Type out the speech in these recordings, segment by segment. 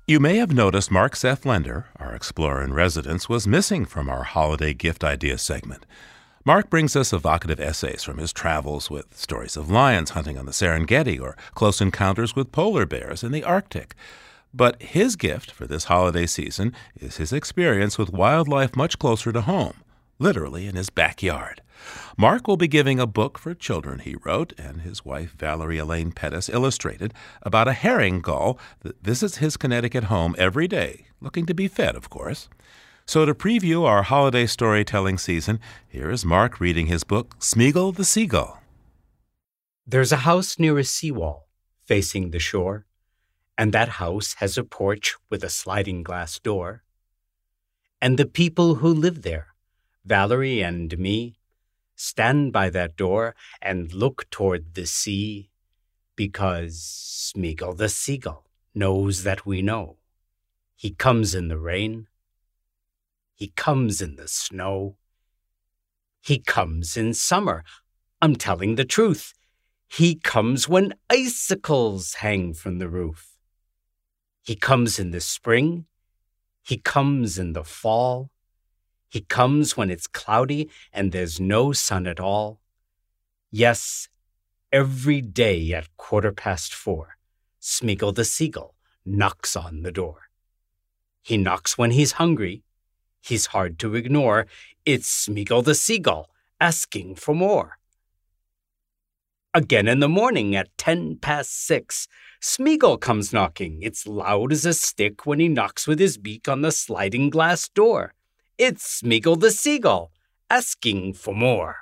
You may have noticed Mark Seth Lender, our explorer in residence, was missing from our holiday gift idea segment. Mark brings us evocative essays from his travels with stories of lions hunting on the Serengeti or close encounters with polar bears in the Arctic. But his gift for this holiday season is his experience with wildlife much closer to home, literally in his backyard. Mark will be giving a book for children he wrote and his wife Valerie Elaine Pettis illustrated about a herring gull that visits his Connecticut home every day, looking to be fed, of course. So to preview our holiday storytelling season, here is Mark reading his book, Smeagol the Seagull. There's a house near a seawall, facing the shore, and that house has a porch with a sliding glass door. And the people who live there, Valerie and me, stand by that door and look toward the sea, because Smeagol the Seagull knows that we know. He comes in the rain. He comes in the snow. He comes in summer. I'm telling the truth. He comes when icicles hang from the roof. He comes in the spring. He comes in the fall. He comes when it's cloudy and there's no sun at all. Yes, every day at 4:15, Smeagol the Seagull knocks on the door. He knocks when he's hungry. He's hard to ignore. It's Smeagol the Seagull asking for more. Again in the morning at 6:10, Smeagol comes knocking. It's loud as a stick when he knocks with his beak on the sliding glass door. It's Smeagol the Seagull asking for more.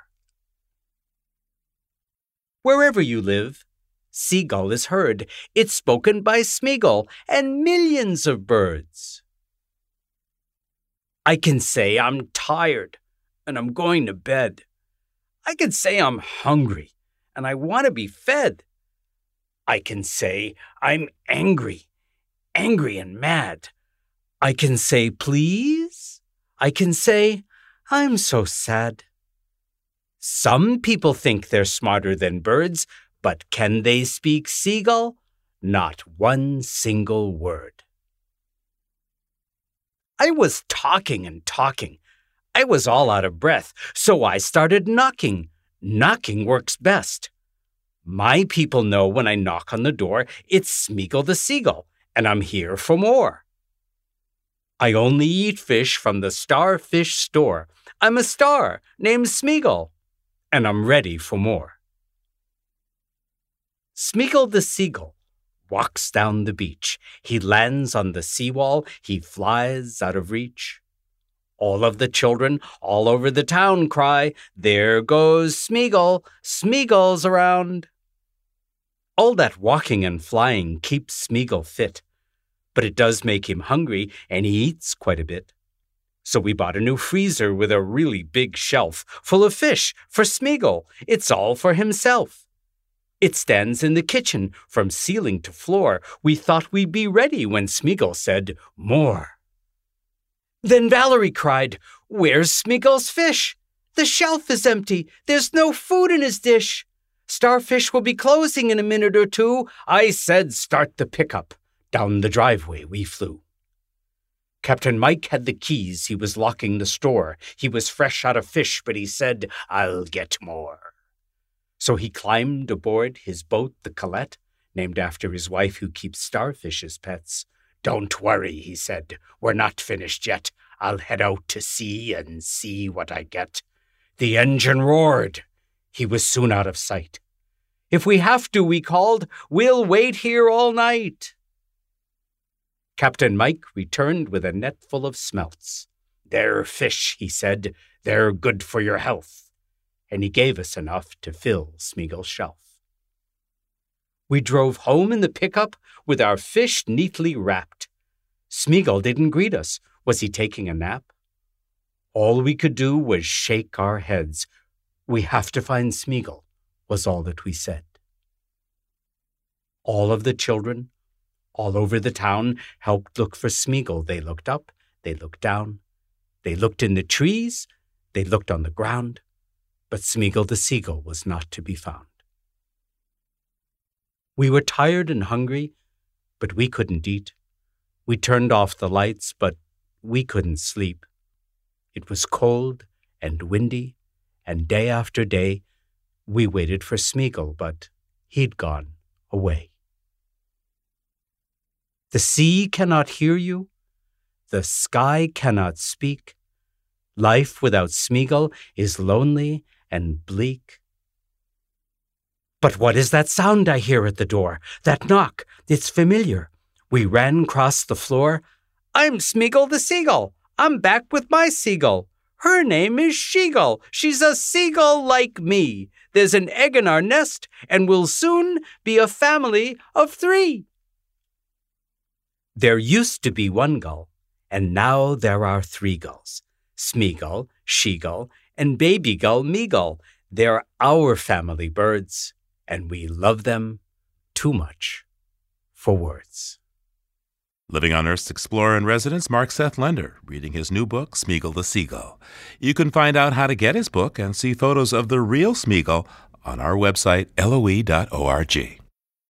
Wherever you live, seagull is heard. It's spoken by Smeagol and millions of birds. I can say I'm tired and I'm going to bed. I can say I'm hungry and I want to be fed. I can say I'm angry and mad. I can say please. I can say I'm so sad. Some people think they're smarter than birds, but can they speak seagull? Not one single word. I was talking and talking. I was all out of breath, so I started knocking. Knocking works best. My people know when I knock on the door, it's Smeagol the Seagull, and I'm here for more. I only eat fish from the starfish store. I'm a star named Smeagol, and I'm ready for more. Smeagol the Seagull walks down the beach. He lands on the seawall. He flies out of reach. All of the children all over the town cry, "There goes Smeagol! Smeagol's around!" All that walking and flying keeps Smeagol fit, but it does make him hungry, and he eats quite a bit. So we bought a new freezer with a really big shelf full of fish for Smeagol. It's all for himself. It stands in the kitchen from ceiling to floor. We thought we'd be ready when Smeagol said, "More." Then Valerie cried, "Where's Smeagol's fish? The shelf is empty. There's no food in his dish. Starfish will be closing in a minute or two." I said, "Start the pickup." Down the driveway we flew. Captain Mike had the keys. He was locking the store. He was fresh out of fish, but he said, "I'll get more." So he climbed aboard his boat, the Colette, named after his wife who keeps starfish as pets. "Don't worry," he said. "We're not finished yet. I'll head out to sea and see what I get." The engine roared. He was soon out of sight. "If we have to," we called, "we'll wait here all night." Captain Mike returned with a net full of smelts. "They're fish," he said. "They're good for your health." And he gave us enough to fill Smeagol's shelf. We drove home in the pickup with our fish neatly wrapped. Smeagol didn't greet us. Was he taking a nap? All we could do was shake our heads. "We have to find Smeagol," was all that we said. All of the children, all over the town, helped look for Smeagol. They looked up, they looked down, they looked in the trees, they looked on the ground, but Smeagol the Seagull was not to be found. We were tired and hungry, but we couldn't eat. We turned off the lights, but we couldn't sleep. It was cold and windy, and day after day we waited for Smeagol, but he'd gone away. The sea cannot hear you, the sky cannot speak. Life without Smeagol is lonely and bleak. But what is that sound I hear at the door? That knock, it's familiar. We ran across the floor. I'm Smeagol the Seagull. I'm back with my seagull. Her name is Sheagull. She's a seagull like me. There's an egg in our nest, and we'll soon be a family of 3. There used to be 1 gull, and now there are 3 gulls. Smeagol, Sheagull, and baby gull Meagull. They're our family birds, and we love them too much for words. Living on Earth's explorer in residence, Mark Seth Lender, reading his new book, Smeagol the Seagull. You can find out how to get his book and see photos of the real Smeagol on our website, loe.org.